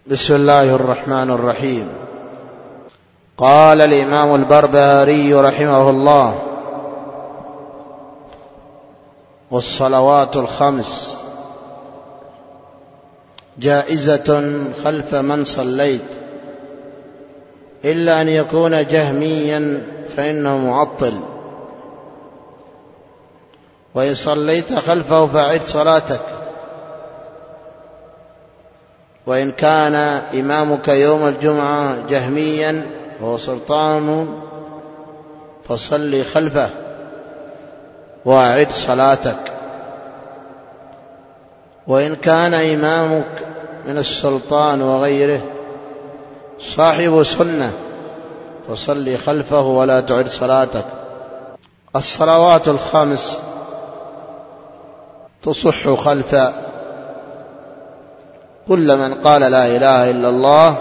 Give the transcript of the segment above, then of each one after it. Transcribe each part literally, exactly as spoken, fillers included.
بسم الله الرحمن الرحيم. قال الإمام البربهاري رحمه الله: والصلوات الخمس جائزة خلف من صليت، إلا أن يكون جهميا فإنه معطل، وإن صليت خلفه فأعد صلاتك، وإن كان إمامك يوم الجمعة جهميا وهو سلطان فصلي خلفه وأعد صلاتك، وإن كان إمامك من السلطان وغيره صاحب سنة فصلي خلفه ولا تعد صلاتك. الصلوات الخمس تصح خلف كل من قال لا إله إلا الله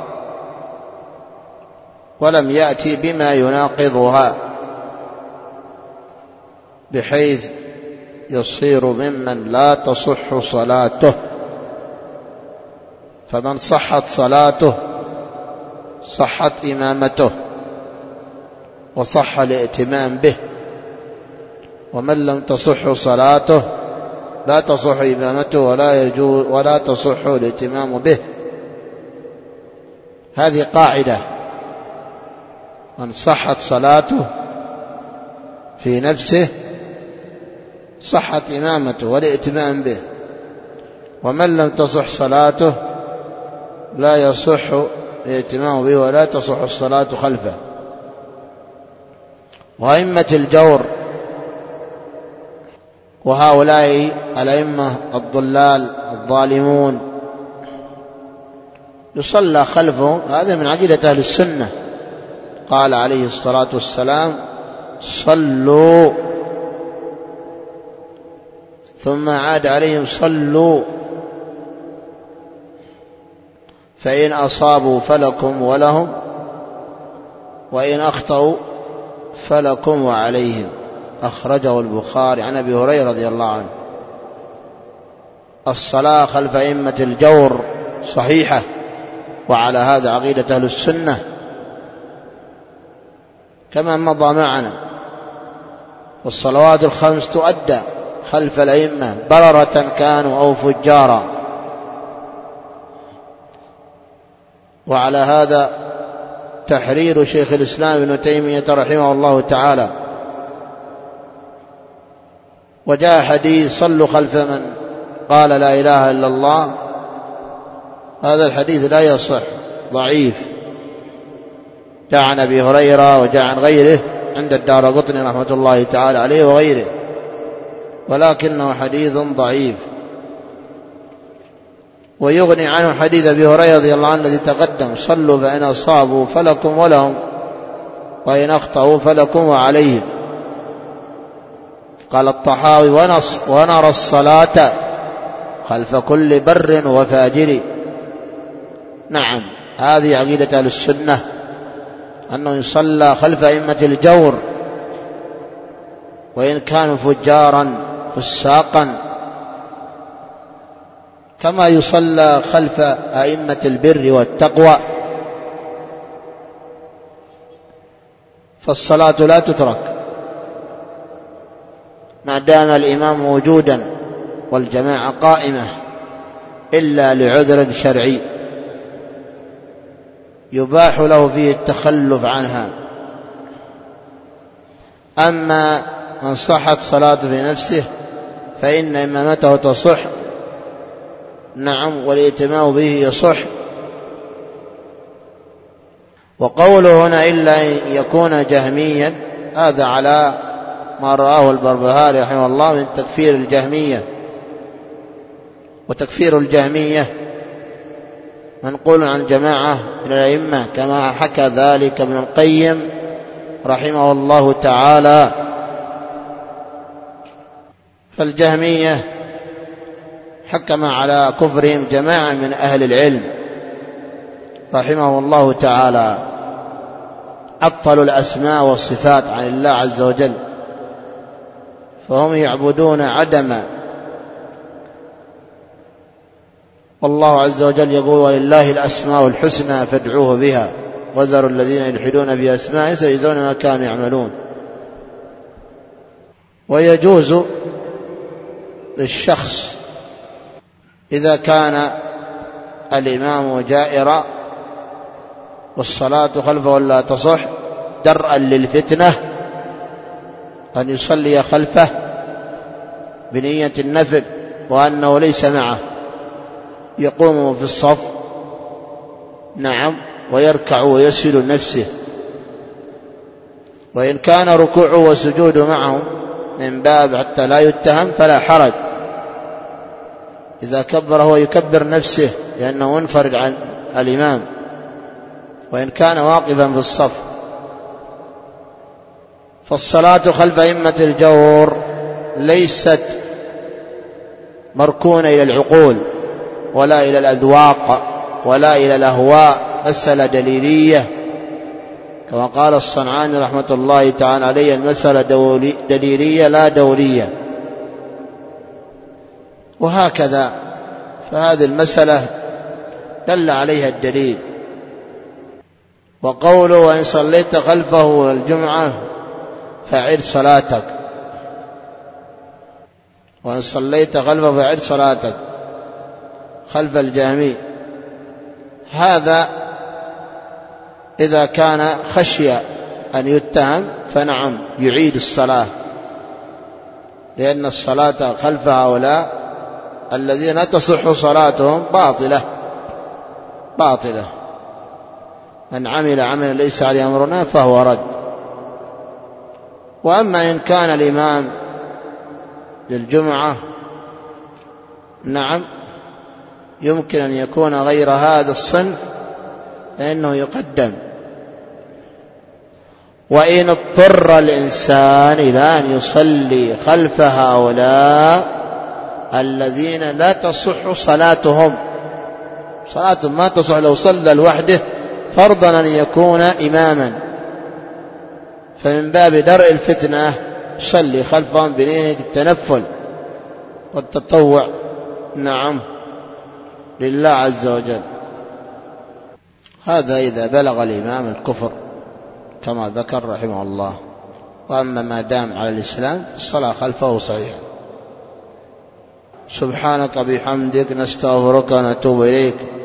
ولم يأتي بما يناقضها، بحيث يصير ممن لا تصح صلاته. فمن صحت صلاته صحت إمامته وصح الائتمام به، ومن لم تصح صلاته لا تصح إمامته ولا يجوز ولا تصح الائتمام به. هذه قاعدة: من صحت صلاته في نفسه صحت إمامته والائتمام به، ومن لم تصح صلاته لا يصح الائتمام به ولا تصح الصلاة خلفه. وأئمة الجور وهؤلاء الأئمة الضلال الظالمون يصلى خلفهم، هذا من عقيدة أهل السنة. قال عليه الصلاة والسلام: صلوا، ثم عاد عليهم: صلوا، فإن أصابوا فلكم ولهم، وإن أخطأوا فلكم وعليهم. أخرجه البخاري عن أبي هريرة رضي الله عنه. الصلاة خلف أئمة الجور صحيحة، وعلى هذا عقيدة أهل السنة كما مضى معنا. والصلوات الخمس تؤدى خلف الأئمة بررة كانوا أو فجارا، وعلى هذا تحرير شيخ الإسلام ابن تيمية رحمه الله تعالى. وجاء حديث: صلوا خلف من قال لا إله إلا الله. هذا الحديث لا يصح، ضعيف، جاء عن أبي هريرة وجاء عن غيره عند الدارقطني رحمة الله تعالى عليه وغيره، ولكنه حديث ضعيف. ويغني عنه حديث أبي هريرة رضي الله عنه الذي تقدم: صلوا فإن أصابوا فلكم ولهم، وإن أخطأوا فلكم وعليهم. قال الطحاوي: ونرى الصلاة خلف كل بر وفاجر. نعم، هذه عقيدة أهل السنة، أنه يصلى خلف أئمة الجور وإن كانوا فجارا فساقا، كما يصلى خلف أئمة البر والتقوى. فالصلاة لا تترك ما دام الإمام موجودا والجماعة قائمة، إلا لعذر شرعي يباح له فيه التخلف عنها. أما من صحت صلاته في نفسه فإن إمامته تصح، نعم، والائتمام به يصح. وقوله هنا إلا أن يكون جهميا، هذا على ما رآه البربهاري رحمه الله من تكفير الجهمية. وتكفير الجهمية منقول عن جماعة من الأئمة، كما حكى ذلك ابن القيم رحمه الله تعالى. فالجهمية حكم على كفرهم جماعة من أهل العلم رحمه الله تعالى، عطلوا الأسماء والصفات عن الله عز وجل، فهم يعبدون عدم والله عز وجل يقول ولله الأسماء الحسنى فادعوه بها وذروا الذين يلحدون في أسمائه سيجزون ما كانوا يعملون. ويجوز للشخص إذا كان الإمام جائرا والصلاة خلفه لا تصح درءا للفتنة أن يصلي خلفه بنية النفل وأنه ليس معه، يقوم في الصف نعم ويركع ويسجد نفسه، وإن كان ركوعه وسجوده معه من باب حتى لا يتهم فلا حرج، إذا كبر هو يكبر نفسه لأنه منفرد عن الإمام وإن كان واقفا في الصف. فالصلاة خلف أئمة الجور ليست مركونة إلى العقول ولا إلى الأذواق ولا إلى الأهواء، مسألة دليلية كما قال الصنعاني رحمة الله تعالى عليه، المسألة دليلية لا دولية. وهكذا فهذه المسألة دل عليها الدليل. وقوله وإن صليت خلفه الجمعة فأعد صلاتك، وإن صليت خلفه فأعد صلاتك خلف الجامع، هذا إذا كان خشي أن يتهم فنعم يعيد الصلاة، لأن الصلاة خلف هؤلاء الذين لا تصح صلاتهم باطلة باطلة. من عمل عملا ليس عليه أمرنا فهو رد. وأما إن كان الإمام للجمعة نعم يمكن أن يكون غير هذا الصنف فإنه يقدم. وإن اضطر الإنسان إلى أن يصلي خلف هؤلاء الذين لا تصح صلاتهم، صلاتهم ما تصح لو صلى لوحده فرضا أن يكون إماما، فمن باب درء الفتنة صلي خلفهم بنية التنفل والتطوع نعم لله عز وجل. هذا إذا بلغ الإمام الكفر كما ذكر رحمه الله. وأما ما دام على الإسلام الصلاة خلفه صحيحة. سبحانك بحمدك نستغفرك ونتوب إليك.